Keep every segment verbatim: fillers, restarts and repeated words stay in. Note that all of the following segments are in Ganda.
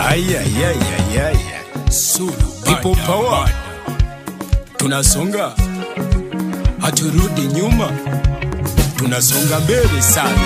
Ay, ay, ay, ay, ay. Sulu people power. Tunasonga, haturudi nyuma, tunasonga mbele sana.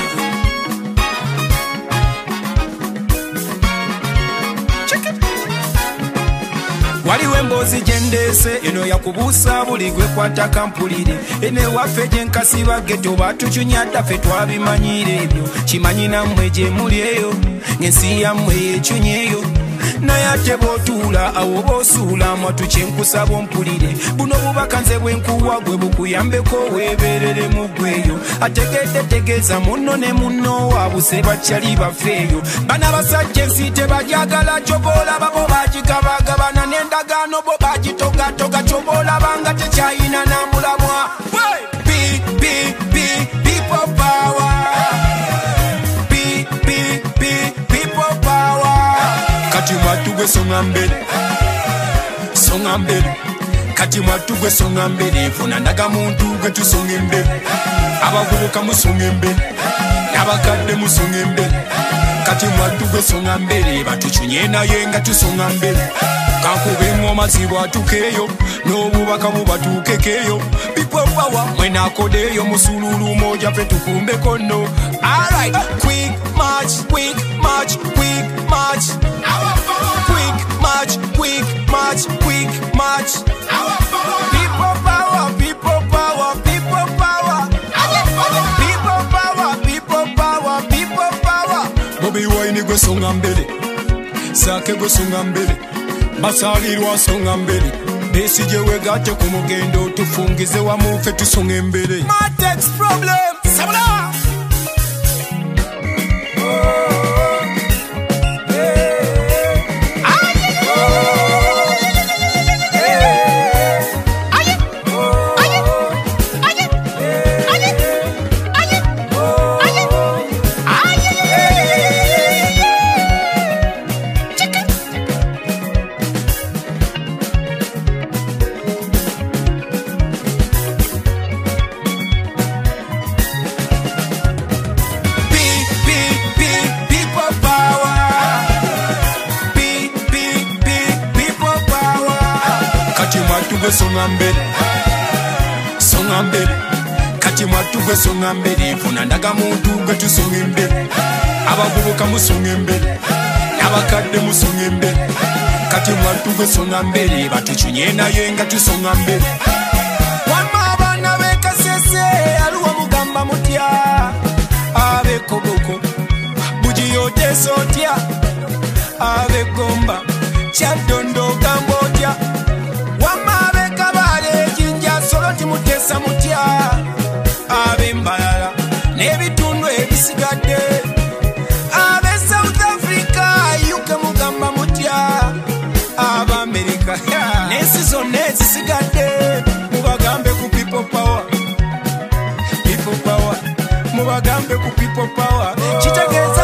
Waliwo emboozi gyendese eno yakubuusa buli gwe kwata kampulire ene waffe gye nkasiba geto batucunya ddaffe twabimanyire ebyo kimanyi nammwe gye muli eyo ng'ensi yammwe yeecyunyeeyo naye ate bw'otuula awo b'osuula mwatu kye nkusaba ompulire buno bubaka nze bwe nkuwa gwe bukuyambeko weebeerere mu ggweyo ategedde tegeeza munno ne munno waabuse bakyali baffeeyo bana basajja ensi tebajagala kyoboolaba bo bagigabagabana n'endagaano bo bagitogatoga kyoboolabanga tekyayina namulamwa Bi, bi, bi, people power. Bi, bi, bi, people power. Kati mwatu gwe songa mbele, songa mbele. Kati mwatu gwe songa mbele, funa ndaga muntu gwe tusonga mbele. Abavubuka musonga mbele, n'abakadde musonga mbele. Kati mwatu gwe songa mbele, batuchunye naye nga tusonga mbele. Kakube ngoma zibwatukeyo, n'obubaka bubatukekeyo. People power, mwena akodeyo musululu moja fe tukumbe kono. Alright, quick march, quick march, quick march. Quick march, quick march, quick march. People power, people power, people power. People power, people power, people power. Bobi Wine gwe songa mbele, Sake gwe songa mbele, basalirwa songa mbele. Besigye wegatte ku mugendo tufungize wamu ffe tusonga mbele. Matex problem, sabula. Songa mbele, songa mbele. Kati mwatu gwe songa mbele, funa ndaga muntu gwe tusonga mbele. Abavubuka musonga mbele, n'abakadde musonga mbele. Kati mwatu gwe songa mbele, batuchunye naye nga tusonga mbele. Wamma abaana b'e Kasese aliwo mugamba mutya ab'e Koboko bugiyote sotya ab'e Gomba Kyaddondo gamba otya wamma mutesa mutya ab'embalala n'ebitundu ebisigadde ab'e South Africa yuke mugamba mutya ab'Amerika n'ensi zonna ezisigadde mubagambe ku people power, people power, mubagambe ku people power kitegeeza